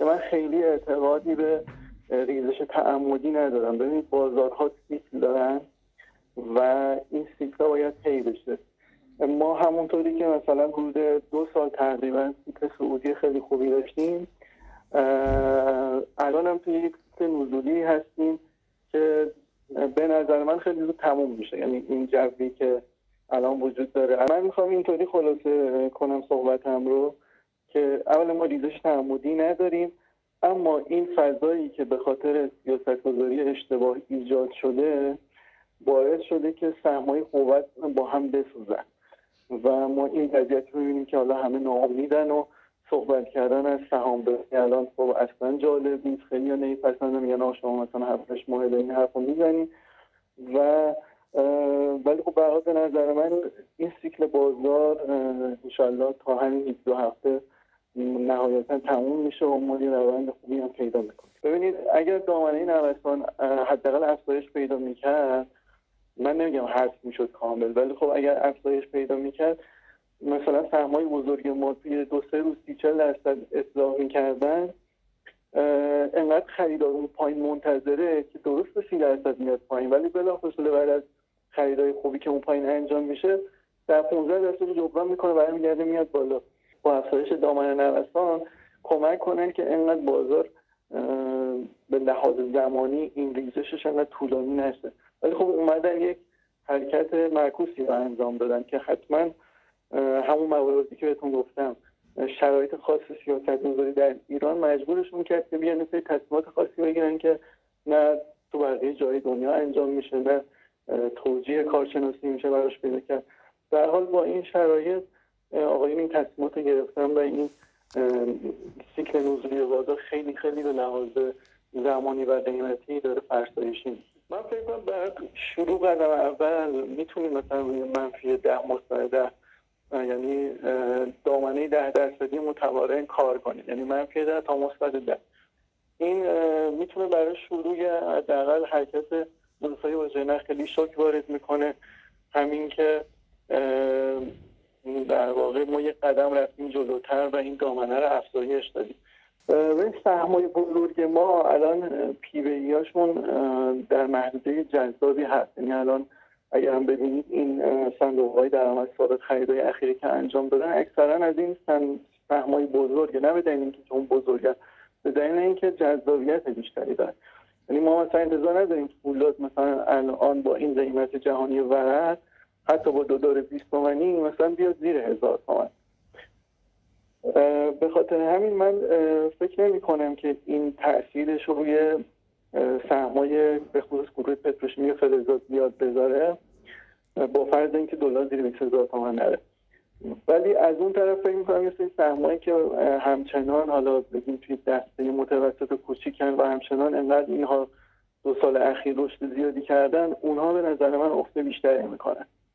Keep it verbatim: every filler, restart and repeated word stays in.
من خیلی اعتقادی به ریزش تعمدی ندارم. ببینید بازارها سیکل دارن و این سیکل باید طی بشه. ما همونطوری که مثلا حدود دو سال تقریبا سیکل صعودی خیلی خوبی داشتیم، الان هم توی یک سیکل نزولی هستیم که به نظر من خیلی زود تموم میشه. یعنی این جوی که الان وجود داره، من میخوام اینطوری خلاصه کنم صحبتم رو که اولا ما ریزش تعمدی نداریم، اما این فضایی که به خاطر سیاست‌گذاری اشتباه ایجاد شده باعث شده که سهم‌های قوت با هم بسوزن و ما این وضعیت رو می‌بینیم که حالا همه ناامیدن و صحبت کردن از سهام برسی الان خب اصلا جالب نیست. خیلی نمی‌پسندن، میگن آقا شما مثلا هفتش ماه این حرفو میزنید و ولی خب به هر حال به نظر من این سیکل بازار انشالله تا همین یک دو هفته نهایتا تموم میشه و ما یه روند خوبی هم پیدا میکنیم. ببینید اگر دامنه نوسان حداقل افزایش پیدا میکرد، من نمیگم حذف میشد کامل، ولی خب اگر افزایش پیدا میکرد مثلا سهم‌های بزرگ ما توی دو سه روز سی چهل درصد اصلاح میکردن، انقدر خریدار اون پایین منتظره که درست سی درصد میاد پایین، ولی بلافاصله بعد از خریدای خوبی که اون پایین انجام میشه در پانزده درصد جبران میکنه برمیگرده میاد بالا. با افزایش دامنه نوسان کمک کنن که انقدر بازار به لحاظ زمانی این ریزشش انقدر طولانی نشه. ولی خب اومدن یک حرکت معکوسی رو انجام دادن که حتما همون مواردی که بهتون گفتم، شرایط خاص سیاست‌گذاری در ایران مجبورشون کرد که بیان سری تصمیمات خاصی بگیرن که نه تو بقیه جای دنیا انجام میشه، نه توجیه کارشناسی میشه براش پیدا کرد. در حال با این شرایط آقایون این تصمیمات رو گرفتن و این سیکل نزولی بازار خیلی خیلی به لحاظ زمانی و قیمتی داره فرسایشی میشه. من فکر کنم برای شروع قدم اول میتونیم مثلا روی منفی ده مستعده، یعنی دامنه ده درصدی متوارن کار کنیم، یعنی منفی ده تا مثبت ده. این میتونه برای شروع حداقل حرکت بورسای واژه خیلی شوک وارد میکنه، همین که در واقع ما یک قدم رفتیم جلوتر و این دامنه رو افزایش دادیم. این سهم‌های بزرگ ما الان پی بی ای هاشون در محدوده جذابی هست. یعنی الان اگر هم ببینید این صندوق‌های درآمد ثابت خریدای اخیری که انجام دادن اکثرا از این سهم‌های بزرگ، نه به دلیل اینکه اون بزرگن، به دلیل اینکه جذابیت بیشتری داره. یعنی ما مثلا انتظار نداریم پولات مثلا الان با این قیمت جهانی ورق حتی با دلار بیست تومانی مثلا بیاد زیر هزار تومان. به خاطر همین من فکر نمی کنم که این تأثیرش روی سهم‌های به خصوص گروه پتروشیمی فلزات زیاد بذاره، با فرض اینکه دلار زیر بیست هزار تومان نره. ولی از اون طرف فکر می‌کنم یه سری سهمایی که همچنان حالا بگیم توی دسته متوسط و کوچیکن و همچنان انقدر اینها دو سال اخیر رشد زیادی کردن، اونها به نظر من افت بیشتری میکنن.